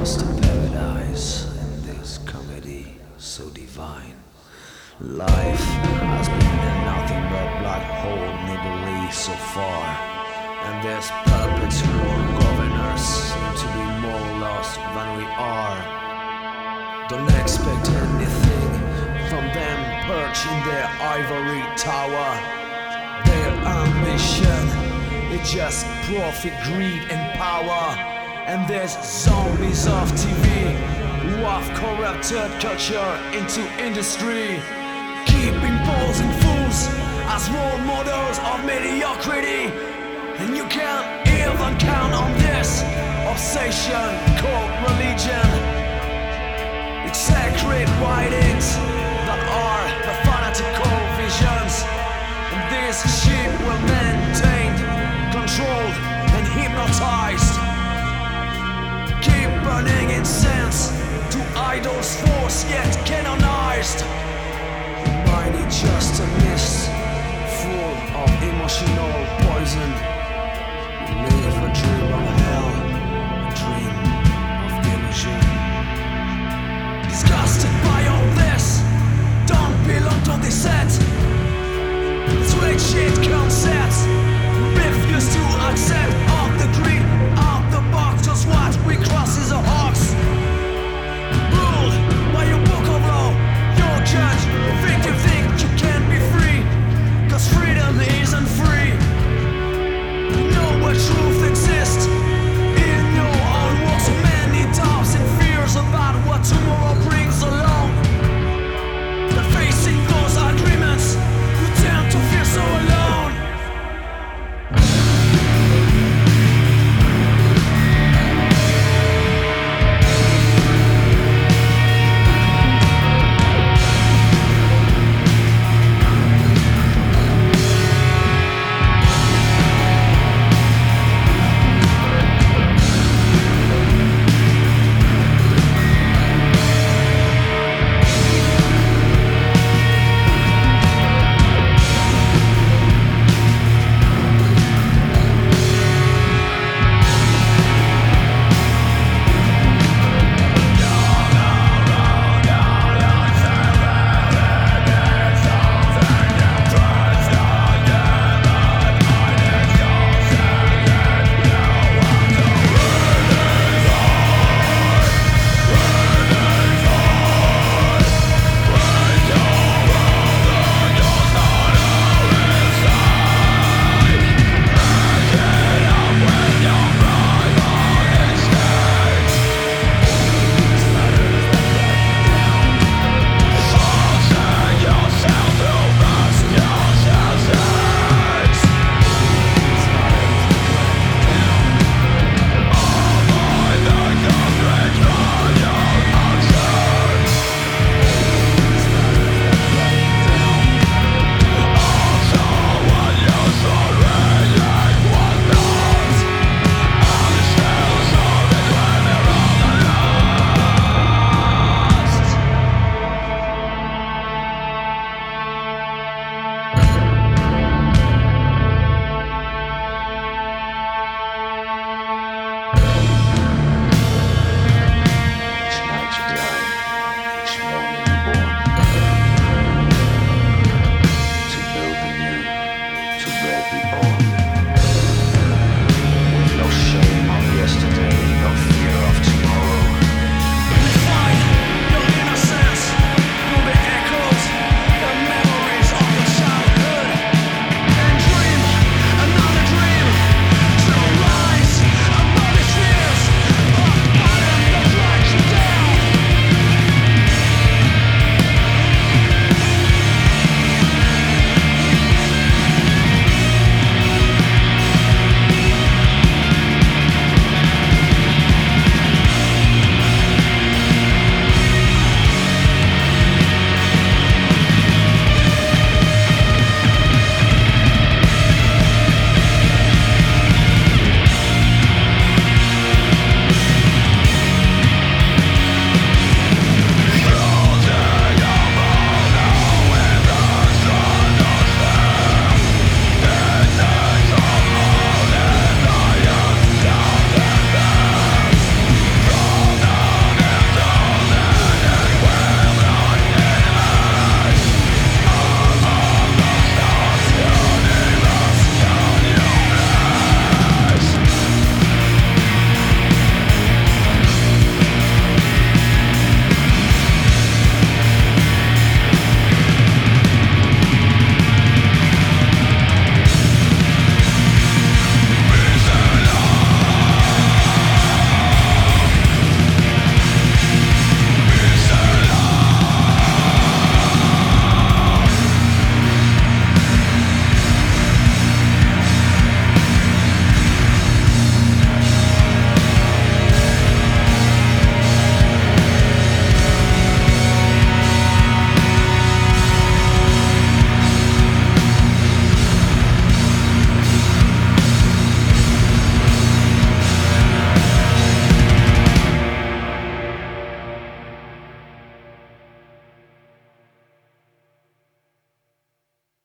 lost in paradise in this comedy so divine. Life has been nothing but black hole nibbly so far, and these perpetual governors seem to be more lost than we are. Don't expect anything from them perched in their ivory tower. Their ambition is just profit, greed and power. And there's zombies of TV who have corrupted culture into industry, keeping posing fools as role models of mediocrity. And you can't even count on this obsession called religion. It's sacred writings that are the fanatical visions, and this ship will maintained, controlled and hypnotized. Keep burning incense to idols forced yet canonized. Mind is just a mist full of emotional poison. You live a dream.